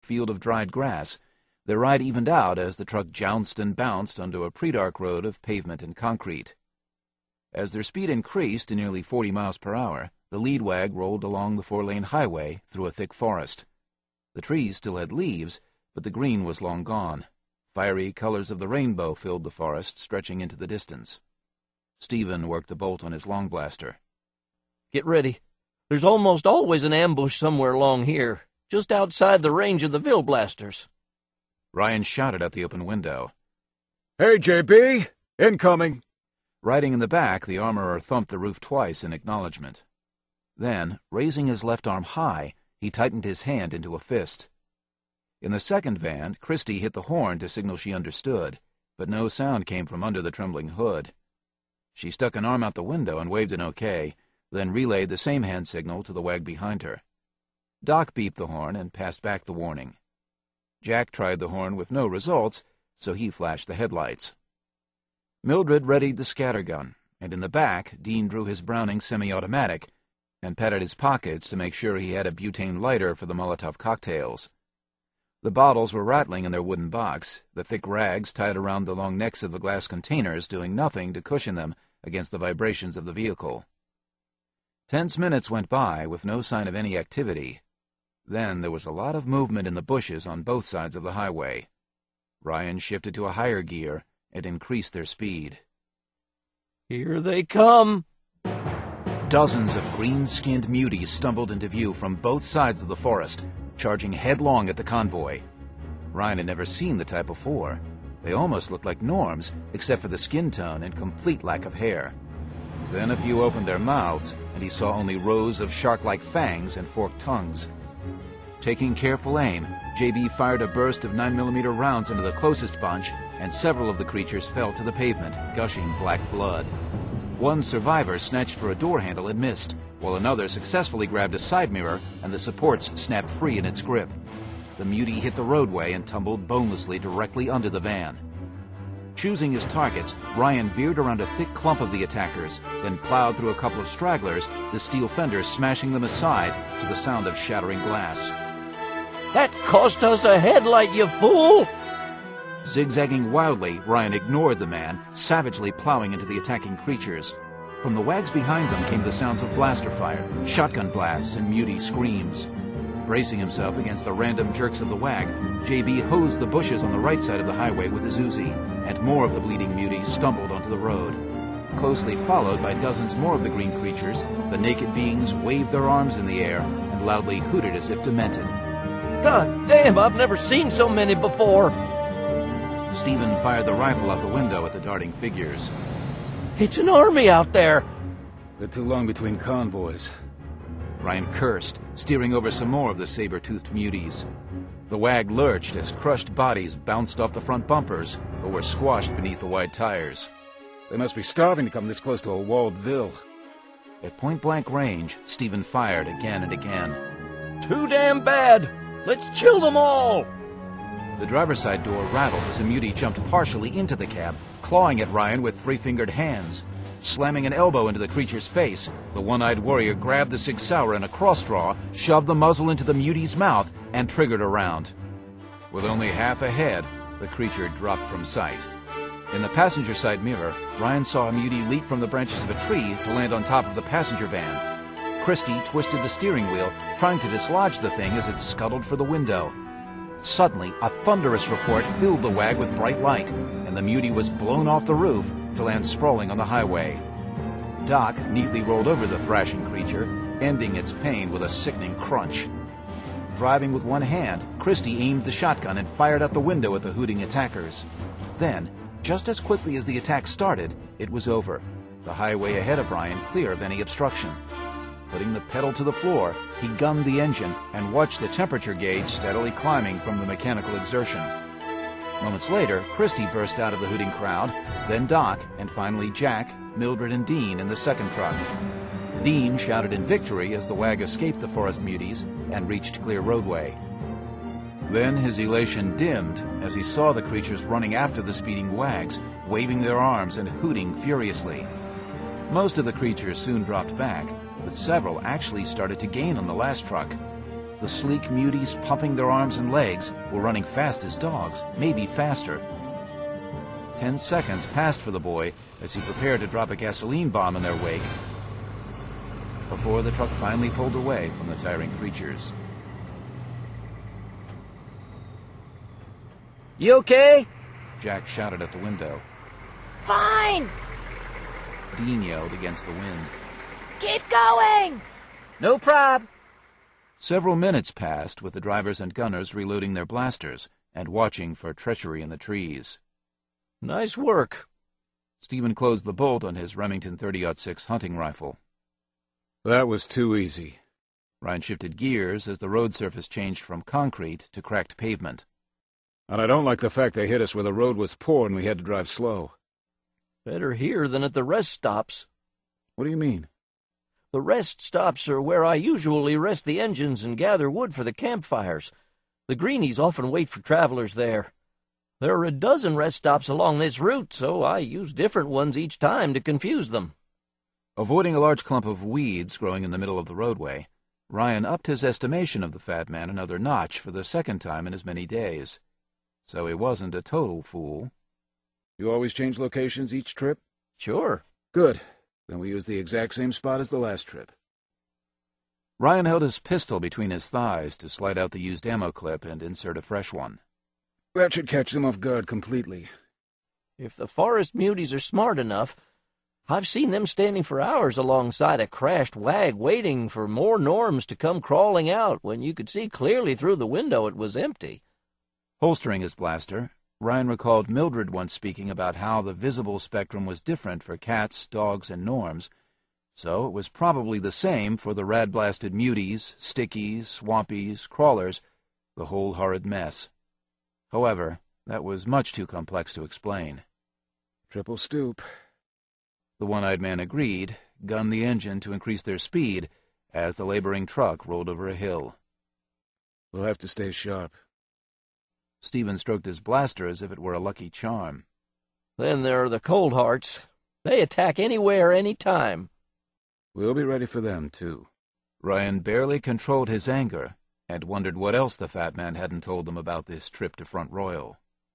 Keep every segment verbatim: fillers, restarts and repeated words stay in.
field of dried grass. Their ride evened out as the truck jounced and bounced onto a pre-dark road of pavement and concrete. As their speed increased to nearly forty miles per hour, the lead wag rolled along the four-lane highway through a thick forest. The trees still had leaves, but the green was long gone. Fiery colors of the rainbow filled the forest, stretching into the distance. Stephen worked the bolt on his long blaster. Get ready. There's almost always an ambush somewhere along here, just outside the range of the Vil blasters. Ryan shouted out the open window. Hey, J B! Incoming! Riding in the back, the armorer thumped the roof twice in acknowledgement. Then, raising his left arm high, he tightened his hand into a fist. In the second van, Christy hit the horn to signal she understood, but no sound came from under the trembling hood. She stuck an arm out the window and waved an okay, then relayed the same hand signal to the wag behind her. Doc beeped the horn and passed back the warning. Jack tried the horn with no results, so he flashed the headlights. Mildred readied the scattergun, and in the back, Dean drew his Browning semi-automatic and patted his pockets to make sure he had a butane lighter for the Molotov cocktails. The bottles were rattling in their wooden box, the thick rags tied around the long necks of the glass containers doing nothing to cushion them against the vibrations of the vehicle. Tense minutes went by with no sign of any activity. Then there was a lot of movement in the bushes on both sides of the highway. Ryan shifted to a higher gear and increased their speed. Here they come! Dozens of green-skinned muties stumbled into view from both sides of the forest, charging headlong at the convoy. Ryan had never seen the type before. They almost looked like Norms, except for the skin tone and complete lack of hair. Then a few opened their mouths, and he saw only rows of shark-like fangs and forked tongues. Taking careful aim, J B fired a burst of nine millimeter rounds into the closest bunch, and several of the creatures fell to the pavement, gushing black blood. One survivor snatched for a door handle and missed, while another successfully grabbed a side mirror and the supports snapped free in its grip. The mutie hit the roadway and tumbled bonelessly directly under the van. Choosing his targets, Ryan veered around a thick clump of the attackers, then plowed through a couple of stragglers, the steel fenders smashing them aside to the sound of shattering glass. That cost us a headlight, you fool! Zigzagging wildly, Ryan ignored the man, savagely plowing into the attacking creatures. From the wags behind them came the sounds of blaster fire, shotgun blasts, and mutie screams. Bracing himself against the random jerks of the wag, J B hosed the bushes on the right side of the highway with his Uzi, and more of the bleeding muties stumbled onto the road. Closely followed by dozens more of the green creatures, the naked beings waved their arms in the air and loudly hooted as if demented. God damn, I've never seen so many before! Stephen fired the rifle out the window at the darting figures. It's an army out there! Been too long between convoys. Ryan cursed, steering over some more of the saber-toothed muties. The wag lurched as crushed bodies bounced off the front bumpers or were squashed beneath the wide tires. They must be starving to come this close to a walled Vil. At point-blank range, Stephen fired again and again. Too damn bad! Let's chill them all! The driver's side door rattled as a mutie jumped partially into the cab, clawing at Ryan with three-fingered hands. Slamming an elbow into the creature's face, the one-eyed warrior grabbed the Sig Sauer in a cross-draw, shoved the muzzle into the mutie's mouth, and triggered around. With only half a head, the creature dropped from sight. In the passenger side mirror, Ryan saw a mutie leap from the branches of a tree to land on top of the passenger van. Christy twisted the steering wheel, trying to dislodge the thing as it scuttled for the window. Suddenly, a thunderous report filled the wag with bright light, and the mutie was blown off the roof to land sprawling on the highway. Doc neatly rolled over the thrashing creature, ending its pain with a sickening crunch. Driving with one hand, Christy aimed the shotgun and fired out the window at the hooting attackers. Then, just as quickly as the attack started, it was over, the highway ahead of Ryan clear of any obstruction. Putting the pedal to the floor, he gunned the engine and watched the temperature gauge steadily climbing from the mechanical exertion. Moments later, Christy burst out of the hooting crowd, then Doc, and finally Jack, Mildred, and Dean in the second truck. Dean shouted in victory as the wag escaped the forest muties and reached clear roadway. Then his elation dimmed as he saw the creatures running after the speeding wags, waving their arms and hooting furiously. Most of the creatures soon dropped back, but several actually started to gain on the last truck. The sleek muties, pumping their arms and legs, were running fast as dogs, maybe faster. Ten seconds passed for the boy as he prepared to drop a gasoline bomb in their wake before the truck finally pulled away from the tiring creatures. You okay? Jack shouted at the window. Fine! Dean yelled against the wind. Keep going! No prob. Several minutes passed with the drivers and gunners reloading their blasters and watching for treachery in the trees. Nice work. Stephen closed the bolt on his Remington thirty aught six hunting rifle. That was too easy. Ryan shifted gears as the road surface changed from concrete to cracked pavement. And I don't like the fact they hit us where the road was poor and we had to drive slow. Better here than at the rest stops. What do you mean? The rest stops are where I usually rest the engines and gather wood for the campfires. The greenies often wait for travelers there. There are a dozen rest stops along this route, so I use different ones each time to confuse them. Avoiding a large clump of weeds growing in the middle of the roadway, Ryan upped his estimation of the fat man another notch for the second time in as many days. So he wasn't a total fool. You always change locations each trip? Sure. Good. Then we use the exact same spot as the last trip. Ryan held his pistol between his thighs to slide out the used ammo clip and insert a fresh one. That should catch them off guard completely. If the forest muties are smart enough, I've seen them standing for hours alongside a crashed wag waiting for more Norms to come crawling out when you could see clearly through the window it was empty. Holstering his blaster, Ryan recalled Mildred once speaking about how the visible spectrum was different for cats, dogs, and Norms, so it was probably the same for the rad-blasted muties, stickies, swampies, crawlers, the whole horrid mess. However, that was much too complex to explain. Triple stoop. The one-eyed man agreed, gunned the engine to increase their speed as the laboring truck rolled over a hill. We'll have to stay sharp. Stephen stroked his blaster as if it were a lucky charm. Then there are the Cold Hearts. They attack anywhere, any time. We'll be ready for them, too. Ryan barely controlled his anger and wondered what else the fat man hadn't told them about this trip to Front Royal.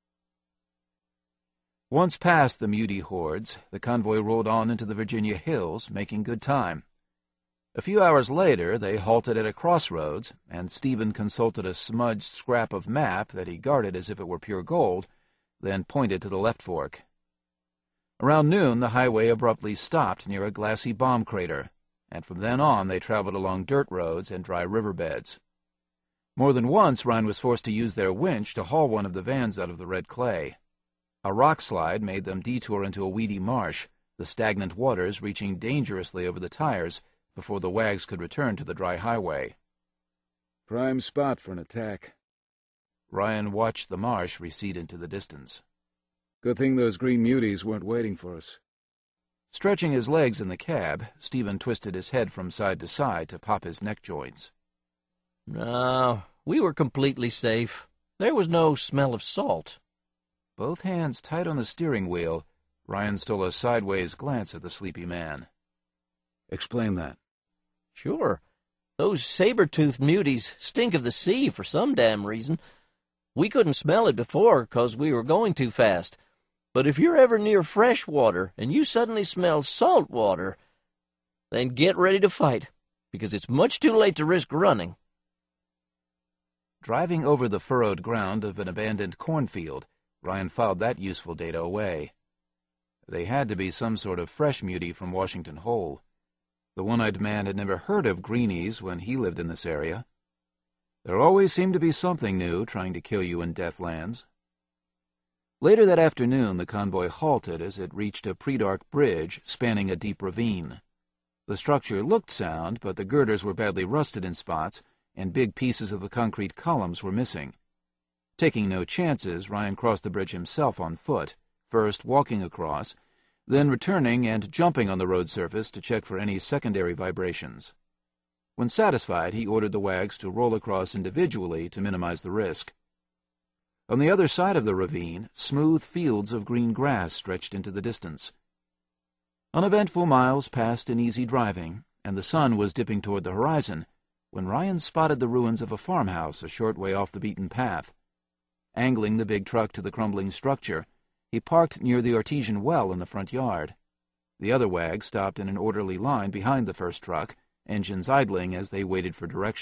Once past the mutie hordes, the convoy rolled on into the Virginia hills, making good time. A few hours later, they halted at a crossroads, and Stephen consulted a smudged scrap of map that he guarded as if it were pure gold, then pointed to the left fork. Around noon, the highway abruptly stopped near a glassy bomb crater, and from then on they traveled along dirt roads and dry riverbeds. More than once, Ryan was forced to use their winch to haul one of the vans out of the red clay. A rock slide made them detour into a weedy marsh, the stagnant waters reaching dangerously over the tires before the wags could return to the dry highway. Prime spot for an attack. Ryan watched the marsh recede into the distance. Good thing those green muties weren't waiting for us. Stretching his legs in the cab, Stephen twisted his head from side to side to pop his neck joints. No, we were completely safe. There was no smell of salt. Both hands tight on the steering wheel, Ryan stole a sideways glance at the sleepy man. Explain that. Sure. Those saber-toothed muties stink of the sea for some damn reason. We couldn't smell it before 'cause we were going too fast. But if you're ever near fresh water and you suddenly smell salt water, then get ready to fight, because it's much too late to risk running. Driving over the furrowed ground of an abandoned cornfield, Ryan filed that useful data away. They had to be some sort of fresh mutie from Washington Hole. The one-eyed man had never heard of greenies when he lived in this area. There always seemed to be something new trying to kill you in Deathlands. Later that afternoon, the convoy halted as it reached a pre-dark bridge spanning a deep ravine. The structure looked sound, but the girders were badly rusted in spots, and big pieces of the concrete columns were missing. Taking no chances, Ryan crossed the bridge himself on foot, first walking across, then returning and jumping on the road surface to check for any secondary vibrations. When satisfied, he ordered the wags to roll across individually to minimize the risk. On the other side of the ravine, smooth fields of green grass stretched into the distance. Uneventful miles passed in easy driving, and the sun was dipping toward the horizon when Ryan spotted the ruins of a farmhouse a short way off the beaten path. Angling the big truck to the crumbling structure, he parked near the artesian well in the front yard. The other wag stopped in an orderly line behind the first truck, engines idling as they waited for directions.